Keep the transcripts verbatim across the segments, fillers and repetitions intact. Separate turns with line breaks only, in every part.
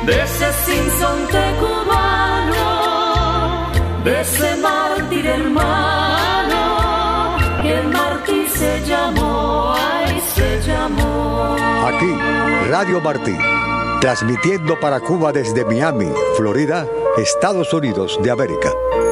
de ese sinsonte cubano, de ese mártir hermano, que Martí se llamó, ay, se llamó.
Aquí, Radio Martí, transmitiendo para Cuba desde Miami, Florida, Estados Unidos de América.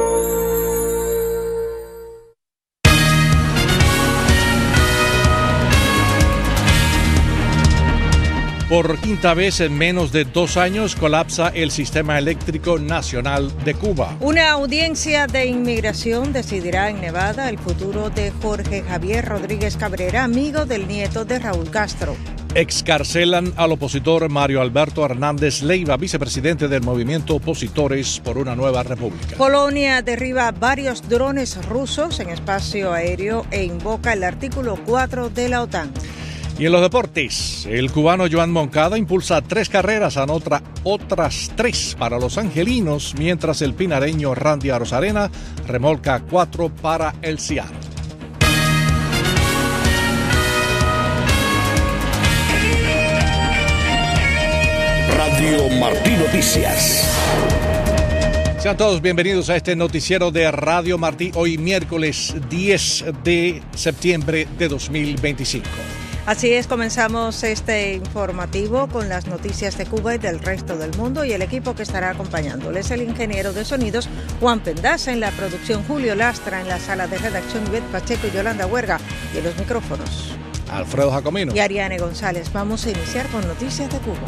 Por quinta vez en menos de dos años colapsa el Sistema Eléctrico Nacional de Cuba.
Una audiencia de inmigración decidirá en Nevada el futuro de Jorge Javier Rodríguez Cabrera, amigo del nieto de Raúl Castro.
Excarcelan al opositor Mario Alberto Hernández Leiva, vicepresidente del movimiento Opositores por una Nueva República.
Polonia derriba varios drones rusos en espacio aéreo e invoca el artículo cuatro de la OTAN.
Y en los deportes, el cubano Joan Moncada impulsa tres carreras, anota otras tres para los angelinos, mientras el pinareño Randy Arozarena remolca cuatro para el Seattle.
Radio Martí Noticias.
Sean todos bienvenidos a este noticiero de Radio Martí, hoy miércoles diez de septiembre de dos mil veinticinco.
Así es, comenzamos este informativo con las noticias de Cuba y del resto del mundo, y el equipo que estará acompañándoles: el ingeniero de sonidos Juan Pendaza, en la producción Julio Lastra, en la sala de redacción Ivette Pacheco y Yolanda Huerga, y en los micrófonos
Alfredo Jacomino
y Ariane González. Vamos a iniciar con noticias de Cuba.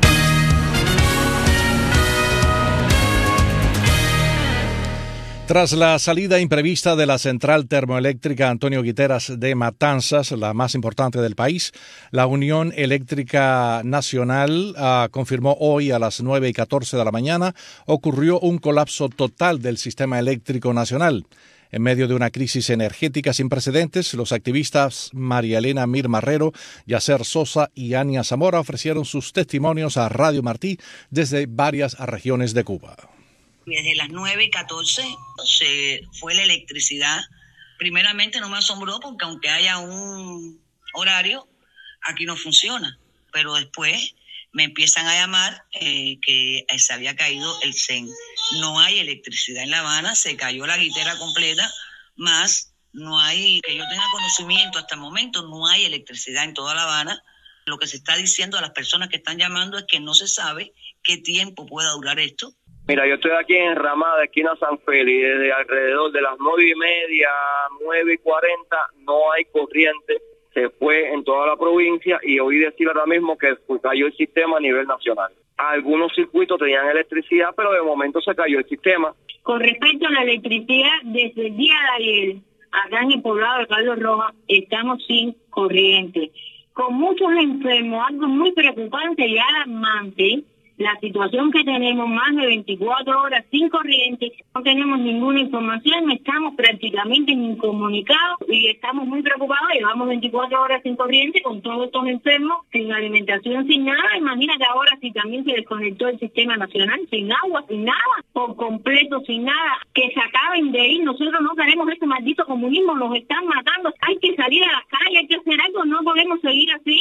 Tras la salida imprevista de la central termoeléctrica Antonio Guiteras de Matanzas, la más importante del país, la Unión Eléctrica Nacional uh, confirmó hoy a las nueve y catorce de la mañana ocurrió un colapso total del sistema eléctrico nacional. En medio de una crisis energética sin precedentes, los activistas María Elena Mir Marrero, Yacer Sosa y Ania Zamora ofrecieron sus testimonios a Radio Martí desde varias regiones de Cuba.
Desde las nueve y catorce se fue la electricidad. Primeramente no me asombró porque aunque haya un horario, aquí no funciona. Pero después me empiezan a llamar eh, que se había caído el C E N. No hay electricidad en La Habana, se cayó la guitera completa, más no hay, que yo tenga conocimiento hasta el momento, no hay electricidad en toda La Habana. Lo que se está diciendo a las personas que están llamando es que no se sabe qué tiempo pueda durar esto.
Mira, yo estoy aquí en Ramada, esquina San Félix, desde alrededor de las nueve y media, nueve y cuarenta, no hay corriente, se fue en toda la provincia y oí decir ahora mismo que cayó el sistema a nivel nacional. Algunos circuitos tenían electricidad, pero de momento se cayó el sistema.
Con respecto a la electricidad, desde el día de ayer, acá en el poblado de Carlos Rojas, estamos sin corriente. Con muchos enfermos, algo muy preocupante y alarmante. La situación que tenemos, más de veinticuatro horas sin corriente, no tenemos ninguna información, estamos prácticamente incomunicados y estamos muy preocupados. Llevamos veinticuatro horas sin corriente con todos estos enfermos, sin alimentación, sin nada. Imagínate ahora si también se desconectó el sistema nacional, sin agua, sin nada, por completo, sin nada. Que se acaben de ir, nosotros no queremos este maldito comunismo, nos están matando. Hay que salir a la calle, hay que hacer algo, no podemos seguir así.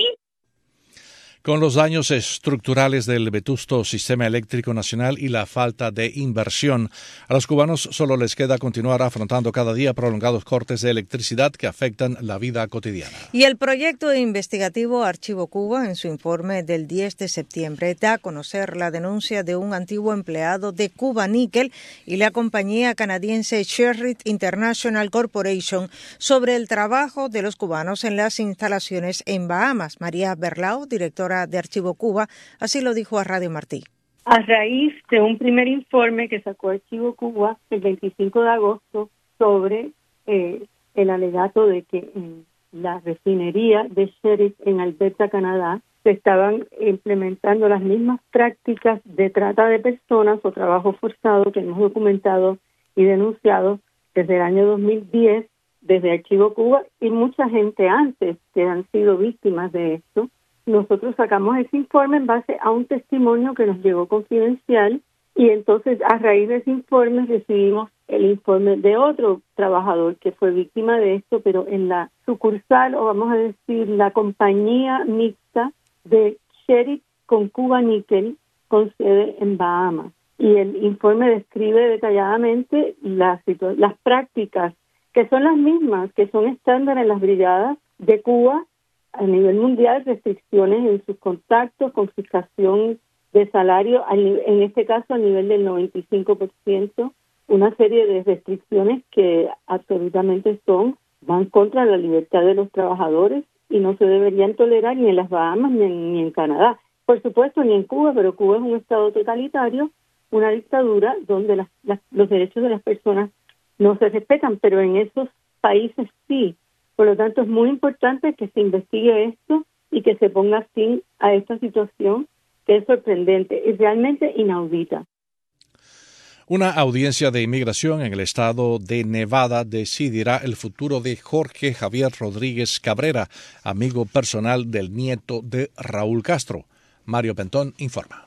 Con los daños estructurales del vetusto sistema eléctrico nacional y la falta de inversión, a los cubanos solo les queda continuar afrontando cada día prolongados cortes de electricidad que afectan la vida cotidiana.
Y el proyecto investigativo Archivo Cuba, en su informe del diez de septiembre, da a conocer la denuncia de un antiguo empleado de Cuba Níquel y la compañía canadiense Sherritt International Corporation sobre el trabajo de los cubanos en las instalaciones en Bahamas. María Berlao, directora de Archivo Cuba, así lo dijo a Radio Martí.
A raíz de un primer informe que sacó Archivo Cuba el veinticinco de agosto sobre eh, el alegato de que en la refinería de Sherritt en Alberta, Canadá, se estaban implementando las mismas prácticas de trata de personas o trabajo forzado que hemos documentado y denunciado desde el año dos mil diez, desde Archivo Cuba, y mucha gente antes que han sido víctimas de esto. Nosotros sacamos ese informe en base a un testimonio que nos llegó confidencial y entonces a raíz de ese informe recibimos el informe de otro trabajador que fue víctima de esto, pero en la sucursal, o vamos a decir la compañía mixta de Sherritt con Cuba Níquel, con sede en Bahamas. Y el informe describe detalladamente las, las prácticas que son las mismas, que son estándar en las brigadas de Cuba a nivel mundial, restricciones en sus contactos, confiscación de salario, en este caso a nivel del noventa y cinco por ciento, una serie de restricciones que absolutamente son, van contra la libertad de los trabajadores y no se deberían tolerar ni en las Bahamas ni en, ni en Canadá. Por supuesto, ni en Cuba, pero Cuba es un estado totalitario, una dictadura donde las, las, los derechos de las personas no se respetan, pero en esos países sí. Por lo tanto, es muy importante que se investigue esto y que se ponga fin a esta situación que es sorprendente y realmente inaudita.
Una audiencia de inmigración en el estado de Nevada decidirá el futuro de Jorge Javier Rodríguez Cabrera, amigo personal del nieto de Raúl Castro. Mario Pentón informa.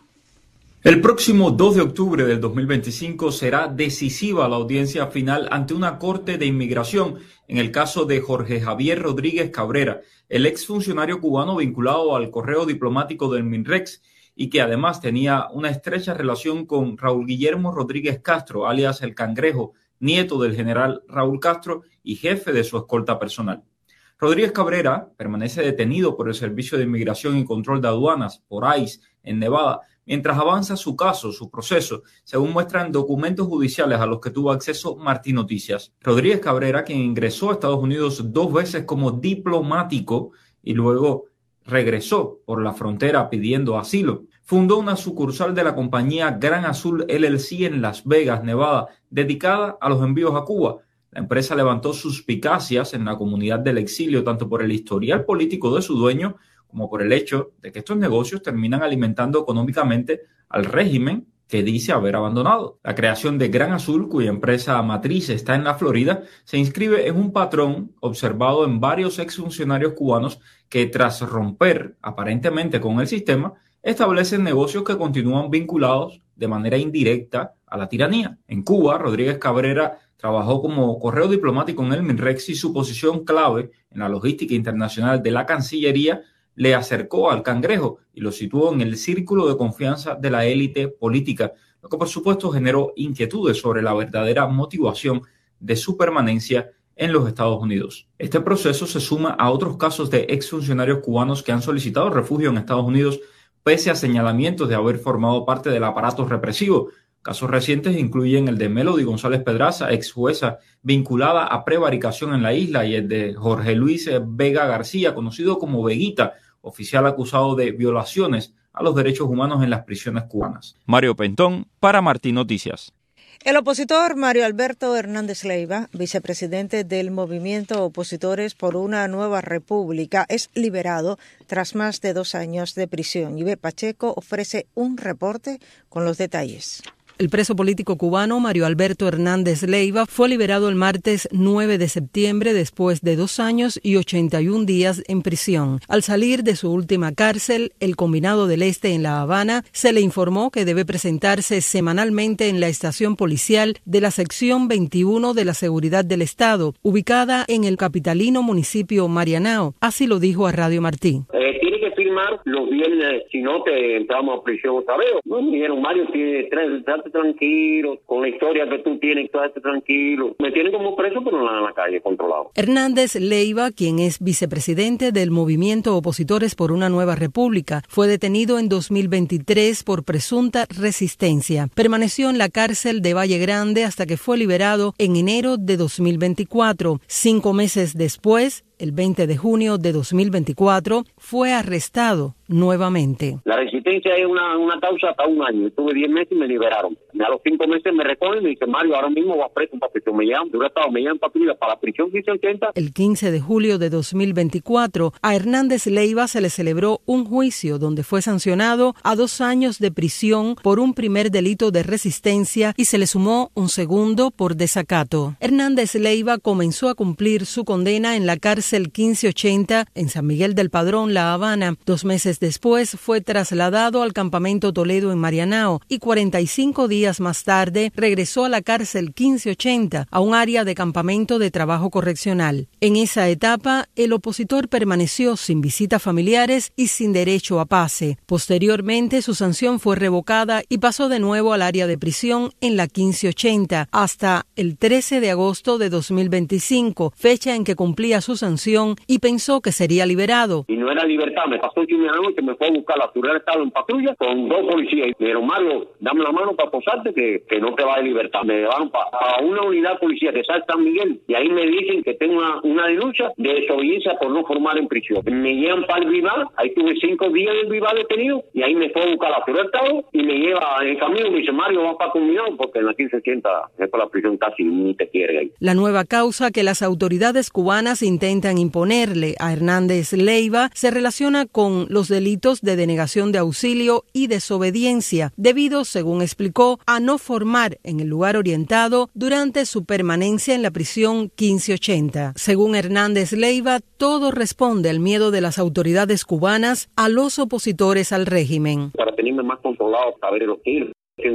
El próximo dos de octubre del dos mil veinticinco será decisiva la audiencia final ante una corte de inmigración en el caso de Jorge Javier Rodríguez Cabrera, el exfuncionario cubano vinculado al correo diplomático del MINREX y que además tenía una estrecha relación con Raúl Guillermo Rodríguez Castro, alias El Cangrejo, nieto del general Raúl Castro y jefe de su escolta personal. Rodríguez Cabrera permanece detenido por el Servicio de Inmigración y Control de Aduanas, por ICE, en Nevada, mientras avanza su caso, su proceso, según muestran documentos judiciales a los que tuvo acceso Martín Noticias. Rodríguez Cabrera, quien ingresó a Estados Unidos dos veces como diplomático y luego regresó por la frontera pidiendo asilo, fundó una sucursal de la compañía Gran Azul L L C en Las Vegas, Nevada, dedicada a los envíos a Cuba. La empresa levantó suspicacias en la comunidad del exilio, tanto por el historial político de su dueño como por el hecho de que estos negocios terminan alimentando económicamente al régimen que dice haber abandonado. La creación de Gran Azul, cuya empresa matriz está en la Florida, se inscribe en un patrón observado en varios exfuncionarios cubanos que, tras romper aparentemente con el sistema, establecen negocios que continúan vinculados de manera indirecta a la tiranía. En Cuba, Rodríguez Cabrera trabajó como correo diplomático en el MINREX y su posición clave en la logística internacional de la Cancillería le acercó al Cangrejo y lo situó en el círculo de confianza de la élite política, lo que por supuesto generó inquietudes sobre la verdadera motivación de su permanencia en los Estados Unidos. Este proceso se suma a otros casos de exfuncionarios cubanos que han solicitado refugio en Estados Unidos pese a señalamientos de haber formado parte del aparato represivo. Casos recientes incluyen el de Melody González Pedraza, ex jueza vinculada a prevaricación en la isla, y el de Jorge Luis Vega García, conocido como Veguita, oficial acusado de violaciones a los derechos humanos en las prisiones cubanas. Mario Pentón para Martín Noticias.
El opositor Mario Alberto Hernández Leiva, vicepresidente del movimiento Opositores por una Nueva República, es liberado tras más de dos años de prisión. Ibe Pacheco ofrece un reporte con los detalles.
El preso político cubano Mario Alberto Hernández Leiva fue liberado el martes nueve de septiembre después de dos años y ochenta y un días en prisión. Al salir de su última cárcel, el Combinado del Este en La Habana, se le informó que debe presentarse semanalmente en la estación policial de la sección veintiuno de la Seguridad del Estado, ubicada en el capitalino municipio Marianao. Así lo dijo a Radio Martí.
Eh, tiene que firmar los viernes, si no te entramos a prisión otra vez. No me dijeron, Mario, tiene tres, tranquilo, con la historia que tú tienes, quédate tranquilo. Me tienen como preso, pero no en la calle, controlado.
Hernández Leiva, quien es vicepresidente del movimiento Opositores por una Nueva República, fue detenido en dos mil veintitrés por presunta resistencia. Permaneció en la cárcel de Valle Grande hasta que fue liberado en enero de dos mil veinticuatro. Cinco meses después, el veinte de junio de dos mil veinticuatro, fue arrestado nuevamente.
La resistencia es una, una causa hasta un año. Estuve diez meses y me liberaron. A los cinco meses me recogen y me dicen, Mario, ahora mismo vas preso para prisión. Me llaman, yo he estado, me llaman para para la prisión quince ochenta.
El quince de julio de dos mil veinticuatro, a Hernández Leiva se le celebró un juicio donde fue sancionado a dos años de prisión por un primer delito de resistencia y se le sumó un segundo por desacato. Hernández Leiva comenzó a cumplir su condena en la cárcel quince ochenta en San Miguel del Padrón, La Habana. Dos meses meses después fue trasladado al campamento Toledo en Marianao y cuarenta y cinco días más tarde regresó a la cárcel quince ochenta, a un área de campamento de trabajo correccional. En esa etapa, el opositor permaneció sin visitas familiares y sin derecho a pase. Posteriormente, su sanción fue revocada y pasó de nuevo al área de prisión en la quince ochenta hasta el trece de agosto de dos mil veinticinco, fecha en que cumplía su sanción y pensó que sería liberado.
Y no era libertad, me pasó el fin de noche, me fue a buscar la seguridad, estaba en patrulla con dos policías. Me dijeron, Mario, dame la mano para posarte que, que no te va de libertad. Me llevaron para pa una unidad policial de San Miguel y ahí me dicen que tengo una, una denuncia de desobediencia por no formar en prisión. Me llevan para el Vivar, ahí tuve cinco días en el Vivar detenido y ahí me fue a buscar la seguridad y me lleva en el camino, me dice, Mario, vas para Comunidad porque en la quince ochenta es para la prisión casi ni te quiere ahí.
La nueva causa que las autoridades cubanas intentan imponerle a Hernández Leiva se relaciona con los delitos de denegación de auxilio y desobediencia, debido, según explicó, a no formar en el lugar orientado durante su permanencia en la prisión quince ochenta. Según Hernández Leiva, todo responde al miedo de las autoridades cubanas a los opositores al régimen.
Para tenerme más controlado, saber los tiros.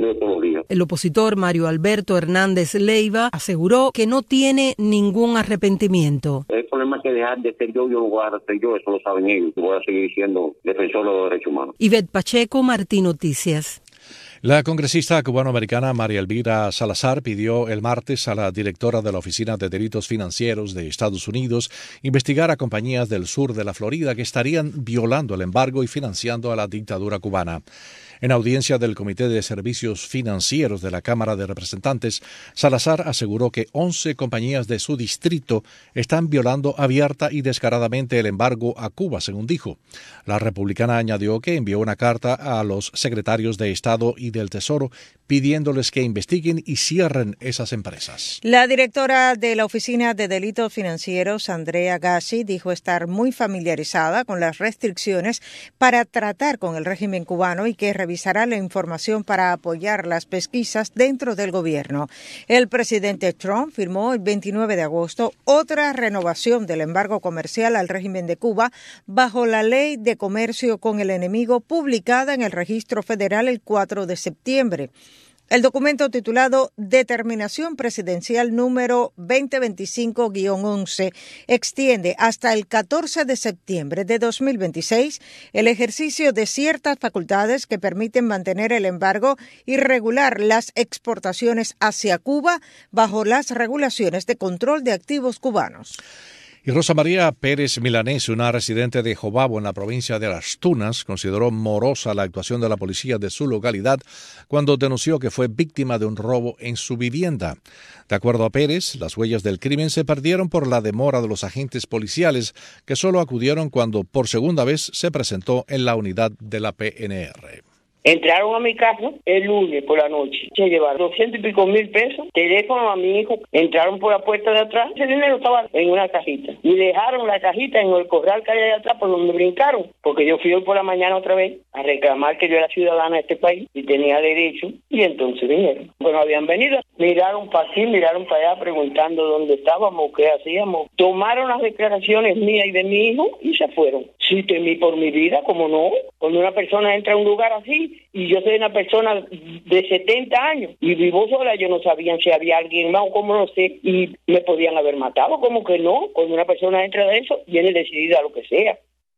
El opositor Mario Alberto Hernández Leiva aseguró que no tiene ningún arrepentimiento.
El problema es que dejar de ser yo, yo no voy a ser yo, eso lo saben ellos. Voy a seguir siendo defensor de los derechos humanos.
Ivette Pacheco, Martín Noticias.
La congresista cubanoamericana María Elvira Salazar pidió el martes a la directora de la Oficina de Delitos Financieros de Estados Unidos investigar a compañías del sur de la Florida que estarían violando el embargo y financiando a la dictadura cubana. En audiencia del Comité de Servicios Financieros de la Cámara de Representantes, Salazar aseguró que once compañías de su distrito están violando abierta y descaradamente el embargo a Cuba, según dijo. La republicana añadió que envió una carta a los secretarios de Estado y del Tesoro pidiéndoles que investiguen y cierren esas empresas.
La directora de la Oficina de Delitos Financieros, Andrea Gassi, dijo estar muy familiarizada con las restricciones para tratar con el régimen cubano y que revisará la información para apoyar las pesquisas dentro del gobierno. El presidente Trump firmó el veintinueve de agosto otra renovación del embargo comercial al régimen de Cuba bajo la Ley de Comercio con el Enemigo publicada en el Registro Federal el cuatro de septiembre. El documento titulado Determinación Presidencial número veinte veinticinco guion once extiende hasta el catorce de septiembre de dos mil veintiséis el ejercicio de ciertas facultades que permiten mantener el embargo y regular las exportaciones hacia Cuba bajo las regulaciones de control de activos cubanos.
Y Rosa María Pérez Milanés, una residente de Jobabo en la provincia de Las Tunas, consideró morosa la actuación de la policía de su localidad cuando denunció que fue víctima de un robo en su vivienda. De acuerdo a Pérez, las huellas del crimen se perdieron por la demora de los agentes policiales que solo acudieron cuando por segunda vez se presentó en la unidad de la P N R.
Entraron a mi casa el lunes por la noche, se llevaron doscientos y pico mil pesos, teléfono a mi hijo, entraron por la puerta de atrás, ese dinero estaba en una cajita y dejaron la cajita en el corral que hay de atrás por donde brincaron, porque yo fui hoy por la mañana otra vez a reclamar que yo era ciudadana de este país y tenía derecho, y entonces vinieron. Bueno, habían venido, miraron para aquí, miraron para allá preguntando dónde estábamos, qué hacíamos, tomaron las declaraciones mías y de mi hijo y se fueron. Sí, temí por mi vida, como no, cuando una persona entra a un lugar así, y yo soy una persona de setenta años y vivo sola, yo no sabía si había alguien más o cómo, no sé, y me podían haber matado, como que no, cuando una persona entra de eso, viene decidida a lo que sea.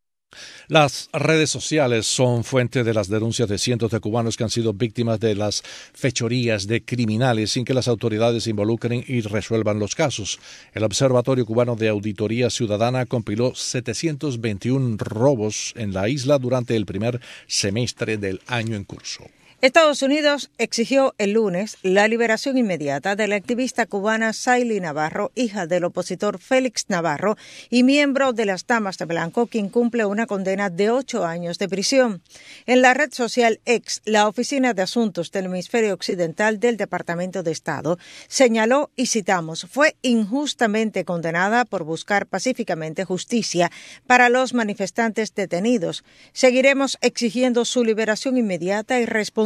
Las redes sociales son fuente de las denuncias de cientos de cubanos que han sido víctimas de las fechorías de criminales sin que las autoridades se involucren y resuelvan los casos. El Observatorio Cubano de Auditoría Ciudadana compiló setecientos veintiún robos en la isla durante el primer semestre del año en curso.
Estados Unidos exigió el lunes la liberación inmediata de la activista cubana Saily Navarro, hija del opositor Félix Navarro y miembro de las Damas de Blanco, quien cumple una condena de ocho años de prisión. En la red social X, la Oficina de Asuntos del Hemisferio Occidental del Departamento de Estado señaló, y citamos, fue injustamente condenada por buscar pacíficamente justicia para los manifestantes detenidos. Seguiremos exigiendo su liberación inmediata y responsabilidad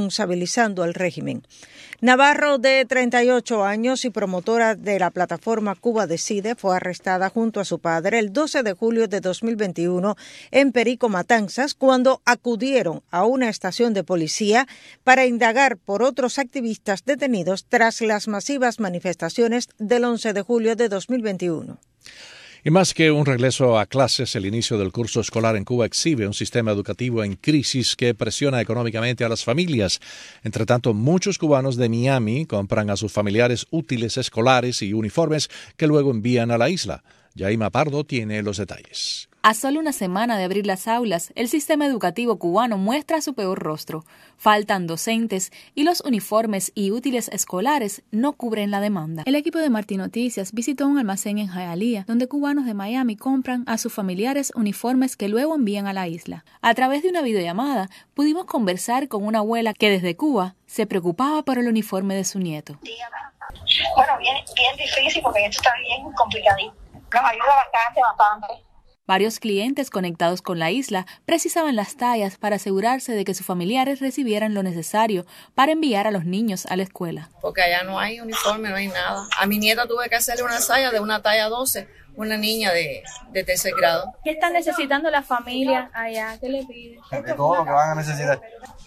responsabilizando al régimen. Navarro, de treinta y ocho años y promotora de la plataforma Cuba Decide, fue arrestada junto a su padre el doce de julio de dos mil veintiuno en Perico, Matanzas, cuando acudieron a una estación de policía para indagar por otros activistas detenidos tras las masivas manifestaciones del once de julio de dos mil veintiuno.
Y más que un regreso a clases, el inicio del curso escolar en Cuba exhibe un sistema educativo en crisis que presiona económicamente a las familias. Entre tanto, muchos cubanos de Miami compran a sus familiares útiles escolares y uniformes que luego envían a la isla. Yaima Pardo tiene los detalles.
A solo una semana de abrir las aulas, el sistema educativo cubano muestra su peor rostro. Faltan docentes y los uniformes y útiles escolares no cubren la demanda. El equipo de Martín Noticias visitó un almacén en Hialeah, donde cubanos de Miami compran a sus familiares uniformes que luego envían a la isla. A través de una videollamada, pudimos conversar con una abuela que desde Cuba se preocupaba por el uniforme de su nieto.
Bueno, bien, bien difícil porque esto está bien complicadito. Nos ayuda bastante, bastante.
Varios clientes conectados con la isla precisaban las tallas para asegurarse de que sus familiares recibieran lo necesario para enviar a los niños a la escuela.
Porque allá no hay uniforme, no hay nada. A mi nieta tuve que hacerle una saya de una talla doce, una niña de, de tercer grado.
¿Qué están necesitando las familias allá? ¿Qué le piden?
De todo lo que van a necesitar.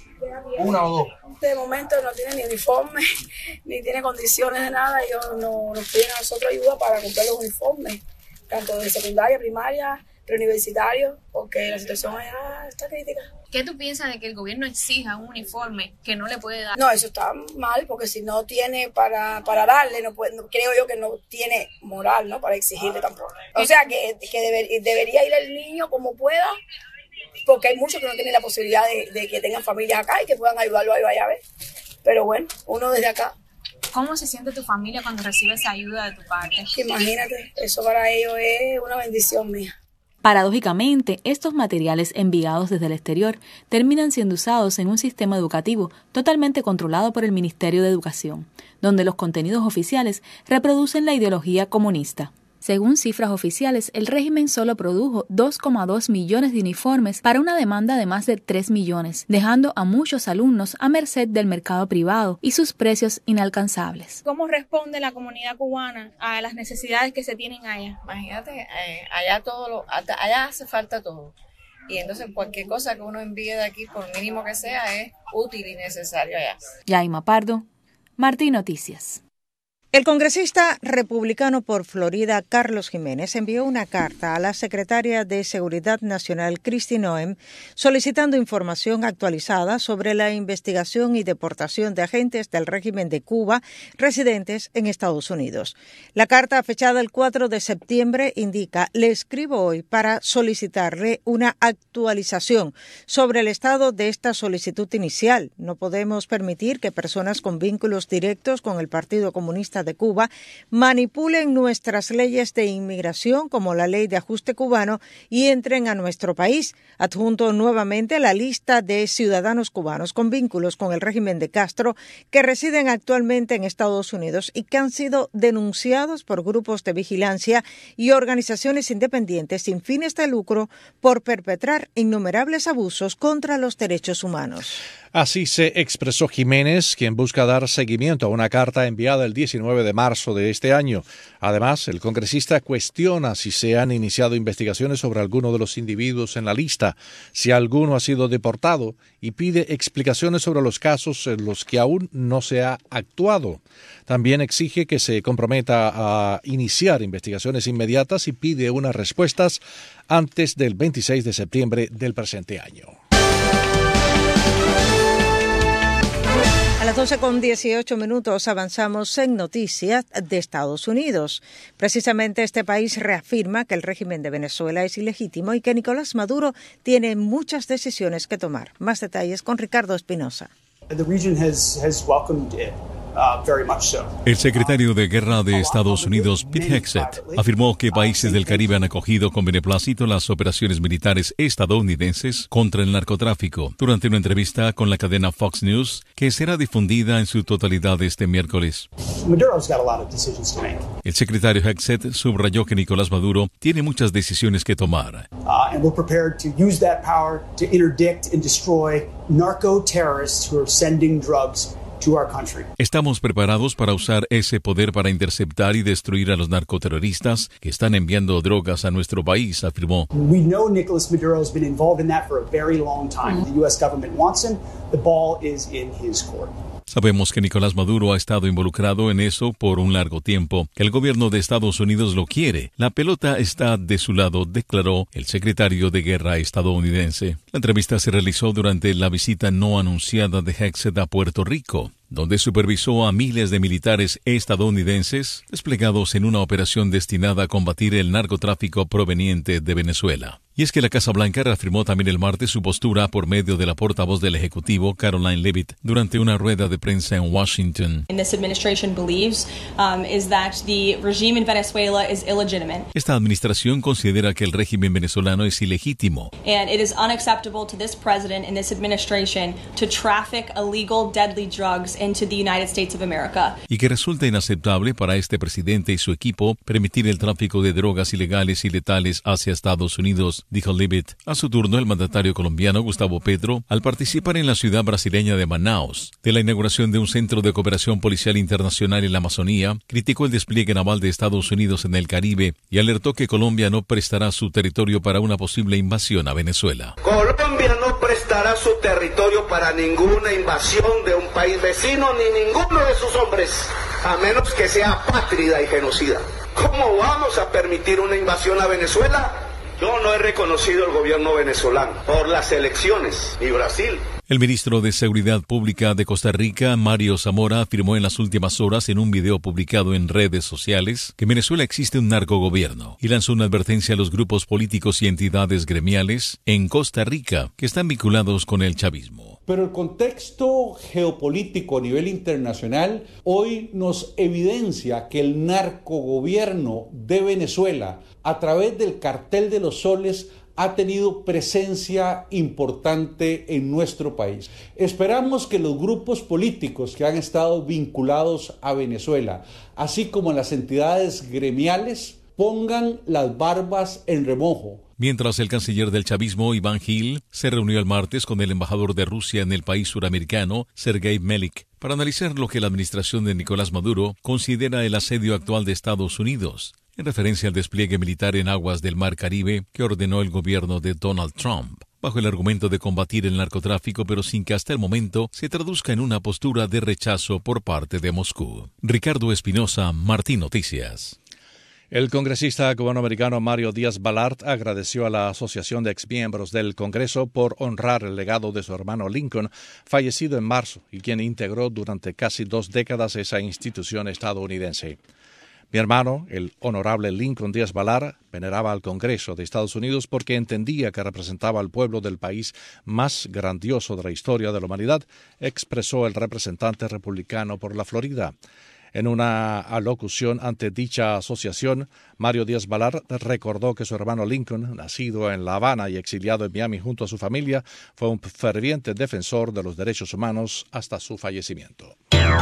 Una o dos.
De momento no tiene ni uniforme, ni tiene condiciones de nada. Ellos no, nos piden a nosotros ayuda para comprar los uniformes, tanto de secundaria, primaria, preuniversitario, porque la situación allá está crítica.
¿Qué tú piensas de que el gobierno exija un uniforme que no le puede dar?
No, eso está mal, porque si no tiene para, para darle, no puede, no, creo yo que no tiene moral, ¿no?, para exigirle tampoco. O sea, que, que deber, debería ir el niño como pueda, porque hay muchos que no tienen la posibilidad de, de que tengan familias acá y que puedan ayudarlo a ir allá a ver. Pero bueno, uno desde acá.
¿Cómo se siente tu familia cuando recibe esa ayuda de tu parte?
Imagínate, eso para ellos es una bendición mía.
Paradójicamente, estos materiales enviados desde el exterior terminan siendo usados en un sistema educativo totalmente controlado por el Ministerio de Educación, donde los contenidos oficiales reproducen la ideología comunista. Según cifras oficiales, el régimen solo produjo dos coma dos millones de uniformes para una demanda de más de tres millones, dejando a muchos alumnos a merced del mercado privado y sus precios inalcanzables.
¿Cómo responde la comunidad cubana a las necesidades que se tienen allá?
Imagínate, eh, allá todo lo, allá hace falta todo. Y entonces cualquier cosa que uno envíe de aquí, por mínimo que sea, es útil y necesario allá.
Yaima Pardo, Martín Noticias.
El congresista republicano por Florida, Carlos Jiménez, envió una carta a la secretaria de Seguridad Nacional, Kristi Noem, solicitando información actualizada sobre la investigación y deportación de agentes del régimen de Cuba residentes en Estados Unidos. La carta, fechada el cuatro de septiembre, indica: le escribo hoy para solicitarle una actualización sobre el estado de esta solicitud inicial. No podemos permitir que personas con vínculos directos con el Partido Comunista de Cuba manipulen nuestras leyes de inmigración, como la Ley de Ajuste Cubano, y entren a nuestro país. Adjunto nuevamente la lista de ciudadanos cubanos con vínculos con el régimen de Castro que residen actualmente en Estados Unidos y que han sido denunciados por grupos de vigilancia y organizaciones independientes sin fines de lucro por perpetrar innumerables abusos contra los derechos humanos.
Así se expresó Jiménez, quien busca dar seguimiento a una carta enviada el diecinueve de marzo de este año. Además, el congresista cuestiona si se han iniciado investigaciones sobre alguno de los individuos en la lista, si alguno ha sido deportado, y pide explicaciones sobre los casos en los que aún no se ha actuado. También exige que se comprometa a iniciar investigaciones inmediatas y pide unas respuestas antes del veintiséis de septiembre del presente año.
A las doce con dieciocho minutos avanzamos en noticias de Estados Unidos. Precisamente este país reafirma que el régimen de Venezuela es ilegítimo y que Nicolás Maduro tiene muchas decisiones que tomar. Más detalles con Ricardo Espinosa.
The region has, has welcomed it. Uh, very much so.
El secretario de Guerra de Estados Unidos, Pete Hegseth, afirmó que países del Caribe han acogido con beneplácito las operaciones militares estadounidenses contra el narcotráfico durante una entrevista con la cadena Fox News que será difundida en su totalidad este miércoles.
Maduro's got a lot of decisions to make.
El secretario Hegseth subrayó que Nicolás Maduro tiene muchas decisiones que tomar.
Uh, and we're prepared to use that power to interdict and destroy narco-terrorists who are sending drugs to our country.
Estamos preparados para usar ese poder para interceptar y destruir a los narcoterroristas que están enviando drogas a nuestro país, afirmó.
We know Nicolas Maduro has been involved in that for a very long time. The U S government wants him. The ball is in his court.
Sabemos que Nicolás Maduro ha estado involucrado en eso por un largo tiempo, que el gobierno de Estados Unidos lo quiere. La pelota está de su lado, declaró el secretario de Guerra estadounidense. La entrevista se realizó durante la visita no anunciada de Hegseth a Puerto Rico, donde supervisó a miles de militares estadounidenses desplegados en una operación destinada a combatir el narcotráfico proveniente de Venezuela. Y es que la Casa Blanca reafirmó también el martes su postura por medio de la portavoz del Ejecutivo, Caroline Leavitt, durante una rueda de prensa en Washington. Esta administración considera que el régimen venezolano es ilegítimo.
And it is unacceptable to this president and this administration to traffic illegal deadly drugs into the United States of America.
Y que resulta inaceptable para este presidente y su equipo permitir el tráfico de drogas ilegales y letales hacia Estados Unidos, dijo Leavitt. A su turno, el mandatario colombiano Gustavo Petro, al participar en la ciudad brasileña de Manaus de la inauguración de un centro de cooperación policial internacional en la Amazonía, criticó el despliegue naval de Estados Unidos en el Caribe y alertó que Colombia no prestará su territorio para una posible invasión a Venezuela.
Colombia no prestará su territorio para ninguna invasión de un país vecino ni ninguno de sus hombres, a menos que sea apátrida y genocida. ¿Cómo vamos a permitir una invasión a Venezuela? Yo no he reconocido el gobierno venezolano por las elecciones, ni Brasil.
El ministro de Seguridad Pública de Costa Rica, Mario Zamora, afirmó en las últimas horas en un video publicado en redes sociales que en Venezuela existe un narcogobierno y lanzó una advertencia a los grupos políticos y entidades gremiales en Costa Rica que están vinculados con el chavismo.
Pero el contexto geopolítico a nivel internacional hoy nos evidencia que el narcogobierno de Venezuela, a través del Cartel de los Soles, ha tenido presencia importante en nuestro país. Esperamos que los grupos políticos que han estado vinculados a Venezuela, así como las entidades gremiales, pongan las barbas en remojo.
Mientras el canciller del chavismo, Iván Gil, se reunió el martes con el embajador de Rusia en el país suramericano, Sergei Melik, para analizar lo que la administración de Nicolás Maduro considera el asedio actual de Estados Unidos, en referencia al despliegue militar en aguas del Mar Caribe que ordenó el gobierno de Donald Trump, bajo el argumento de combatir el narcotráfico, pero sin que hasta el momento se traduzca en una postura de rechazo por parte de Moscú. Ricardo Espinosa, Martín Noticias.
El congresista cubanoamericano Mario Díaz-Balart agradeció a la Asociación de Exmiembros del Congreso por honrar el legado de su hermano Lincoln, fallecido en marzo, y quien integró durante casi dos décadas esa institución estadounidense. Mi hermano, el honorable Lincoln Díaz-Balart, veneraba al Congreso de Estados Unidos porque entendía que representaba al pueblo del país más grandioso de la historia de la humanidad, expresó el representante republicano por la Florida. En una alocución ante dicha asociación, Mario Díaz-Balart recordó que su hermano Lincoln, nacido en La Habana y exiliado en Miami junto a su familia, fue un ferviente defensor de los derechos humanos hasta su fallecimiento.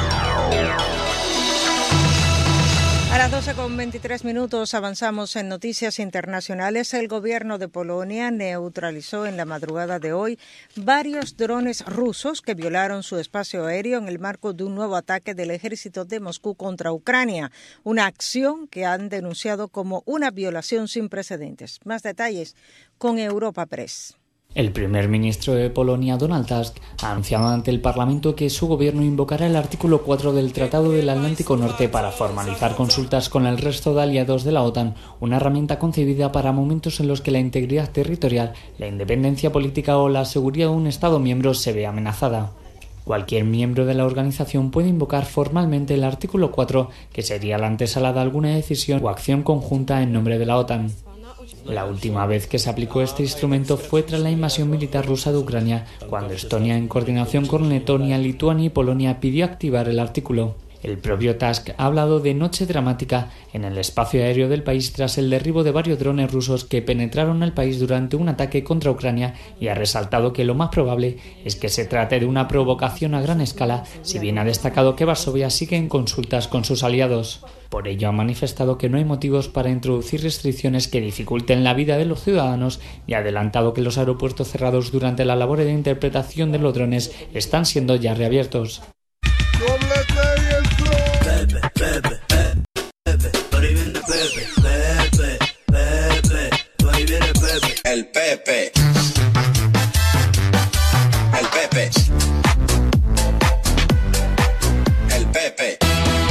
A las doce con veintitrés minutos avanzamos en noticias internacionales. El gobierno de Polonia neutralizó en la madrugada de hoy varios drones rusos que violaron su espacio aéreo en el marco de un nuevo ataque del ejército de Moscú contra Ucrania, una acción que han denunciado como una violación sin precedentes. Más detalles con Europa Press.
El primer ministro de Polonia, Donald Tusk, ha anunciado ante el Parlamento que su gobierno invocará el artículo cuatro del Tratado del Atlántico Norte para formalizar consultas con el resto de aliados de la OTAN, una herramienta concebida para momentos en los que la integridad territorial, la independencia política o la seguridad de un Estado miembro se ve amenazada. Cualquier miembro de la organización puede invocar formalmente el artículo cuatro, que sería la antesala de alguna decisión o acción conjunta en nombre de la OTAN. La última vez que se aplicó este instrumento fue tras la invasión militar rusa de Ucrania, cuando Estonia, en coordinación con Letonia, Lituania y Polonia, pidió activar el artículo. El propio Tusk ha hablado de noche dramática en el espacio aéreo del país tras el derribo de varios drones rusos que penetraron el país durante un ataque contra Ucrania y ha resaltado que lo más probable es que se trate de una provocación a gran escala, si bien ha destacado que Varsovia sigue en consultas con sus aliados. Por ello ha manifestado que no hay motivos para introducir restricciones que dificulten la vida de los ciudadanos y ha adelantado que los aeropuertos cerrados durante la labor de interpretación de los drones están siendo ya reabiertos.
Pepe, Pepe, Pepe, por ahí viene Pepe, Pepe, Pepe, por ahí viene Pepe. El Pepe, el Pepe, el Pepe.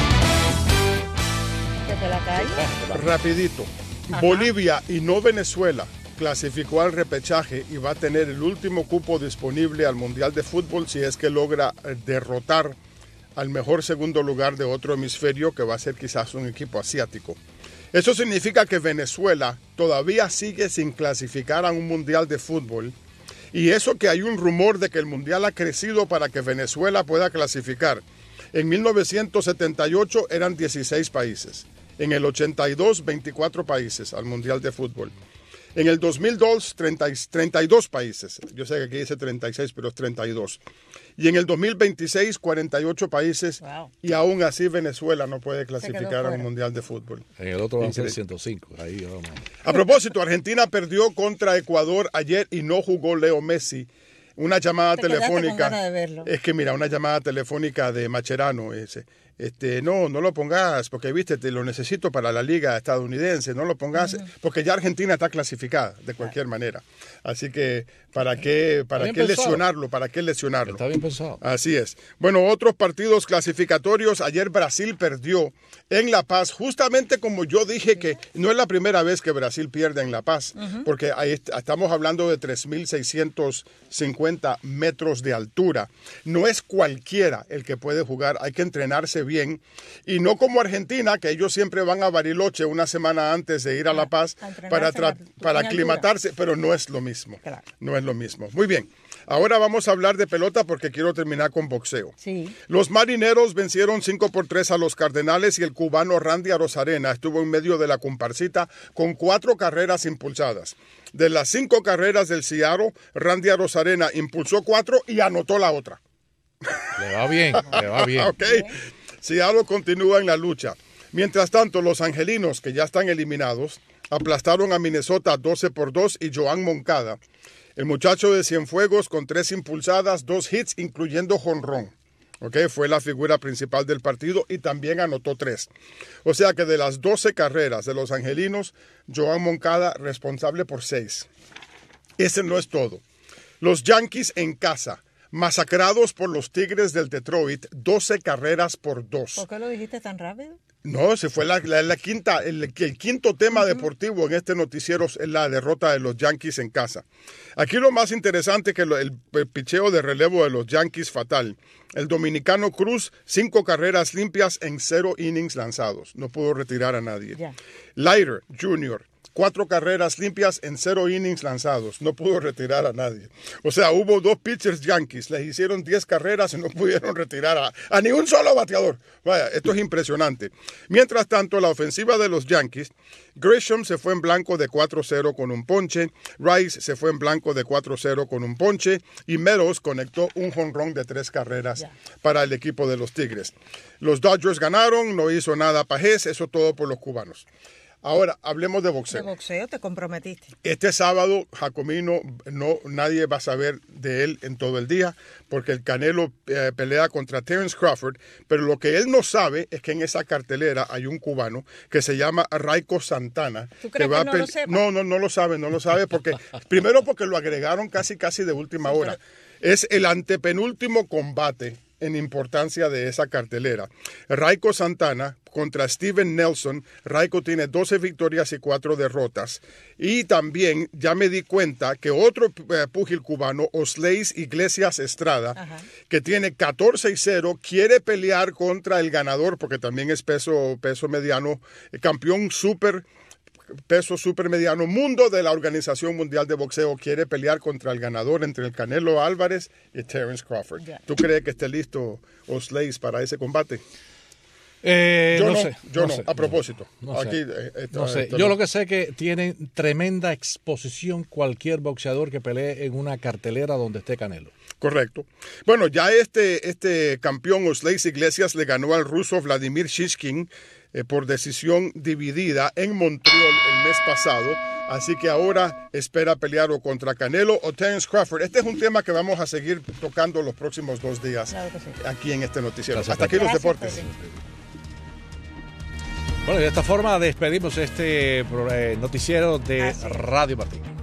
Desde la calle.
Rapidito. Ajá. Bolivia y no Venezuela clasificó al repechaje y va a tener el último cupo disponible al Mundial de Fútbol si es que logra derrotar al mejor segundo lugar de otro hemisferio, que va a ser quizás un equipo asiático. Eso significa que Venezuela todavía sigue sin clasificar a un mundial de fútbol, y eso que hay un rumor de que el mundial ha crecido para que Venezuela pueda clasificar. En mil novecientos setenta y ocho eran dieciséis países, en el ochenta y dos, veinticuatro países al mundial de fútbol. En el dos mil dos, treinta, treinta y dos países. Yo sé que aquí dice treinta y seis, pero es treinta y dos. Y en el dos mil veintiséis, cuarenta y ocho países. Wow. Y aún así Venezuela no puede clasificar a un mundial de fútbol.
En el otro van a ser ciento cinco. Ahí vamos.
A propósito, Argentina perdió contra Ecuador ayer y no jugó Leo Messi. Una llamada Te telefónica. De verlo. Es que mira, una llamada telefónica de Macherano ese. Este, no, no lo pongas porque viste, te lo necesito para la liga estadounidense, no lo pongas uh-huh. porque ya Argentina está clasificada de cualquier uh-huh. manera. Así que ¿para qué, para qué lesionarlo? ¿Para qué lesionarlo?
Está bien pensado.
Así es. Bueno, otros partidos clasificatorios. Ayer Brasil perdió en La Paz, justamente como yo dije que no es la primera vez que Brasil pierde en La Paz, uh-huh. porque ahí estamos hablando de tres mil seiscientos cincuenta metros de altura. No es cualquiera el que puede jugar, hay que entrenarse bien, y no como Argentina, que ellos siempre van a Bariloche una semana antes de ir a La Paz a para, tra- para aclimatarse, pero no es lo mismo, claro. no es lo mismo. Muy bien, ahora vamos a hablar de pelota porque quiero terminar con boxeo.
Sí.
Los Marineros vencieron cinco por tres a los Cardenales y el cubano Randy Arozarena estuvo en medio de la comparsita con cuatro carreras impulsadas. De las cinco carreras del Seattle, Randy Arozarena impulsó cuatro y anotó la otra.
Le va bien, le va bien.
Ok. Seattle continúa en la lucha. Mientras tanto, los angelinos, que ya están eliminados, aplastaron a Minnesota doce por dos y Joan Moncada, el muchacho de Cienfuegos, con tres impulsadas, dos hits, incluyendo jonrón. Okay, fue la figura principal del partido y también anotó tres. O sea que de las doce carreras de los angelinos, Joan Moncada responsable por seis. Ese no es todo. Los Yankees en casa, masacrados por los Tigres del Detroit, doce carreras por dos.
¿Por qué lo dijiste tan rápido?
No, se fue la, la, la quinta, el, el quinto tema uh-huh. deportivo en este noticiero es la derrota de los Yankees en casa. Aquí lo más interesante es que lo, el, el picheo de relevo de los Yankees fatal. El dominicano Cruz, cinco carreras limpias en cero innings lanzados. No pudo retirar a nadie. Yeah. Leiter junior, cuatro carreras limpias en cero innings lanzados. No pudo retirar a nadie. O sea, hubo dos pitchers Yankees. Les hicieron diez carreras y no pudieron retirar a, a ni un solo bateador. Vaya, esto es impresionante. Mientras tanto, la ofensiva de los Yankees, Grisham se fue en blanco de cuatro cero con un ponche. Rice se fue en blanco de cuatro cero con un ponche. Y Meadows conectó un jonrón de tres carreras yeah. para el equipo de los Tigres. Los Dodgers ganaron, no hizo nada Pajés, eso todo por los cubanos. Ahora, hablemos de boxeo.
De boxeo te comprometiste.
Este sábado, Jacomino, no, nadie va a saber de él en todo el día, porque el Canelo eh, pelea contra Terence Crawford, pero lo que él no sabe es que en esa cartelera hay un cubano que se llama Raico Santana.
¿Tú crees
que, va
que no
a
lo sepa?
No, no, no lo sabe, no lo sabe, porque primero porque lo agregaron casi, casi de última sí, hora. Pero... Es el antepenúltimo combate en importancia de esa cartelera. Raico Santana contra Steven Nelson. Raico tiene doce victorias y cuatro derrotas. Y también ya me di cuenta que otro eh, púgil cubano, Osleis Iglesias Estrada, Ajá. que tiene catorce y cero, quiere pelear contra el ganador, porque también es peso, peso mediano, campeón súper peso supermediano mundo de la Organización Mundial de Boxeo quiere pelear contra el ganador entre el Canelo Álvarez y Terence Crawford. Yeah. ¿Tú crees que esté listo O'Slays para ese combate?
Eh,
yo
no,
no,
sé.
Yo
no,
no,
sé,
a propósito.
No, no
aquí,
sé.
eh, esta,
no sé.
esta,
yo lo que sé es que tiene tremenda exposición cualquier boxeador que pelee en una cartelera donde esté Canelo.
Correcto. Bueno, ya este, este campeón O'Slays Iglesias le ganó al ruso Vladimir Shishkin eh, por decisión dividida en Montreal el mes pasado. Así que ahora espera pelear o contra Canelo o Terence Crawford. Este es un tema que vamos a seguir tocando los próximos dos días claro que sí. aquí en este noticiero. Gracias, Hasta aquí Gracias, los deportes. Pedro.
Bueno, de esta forma despedimos este noticiero de Radio Martín.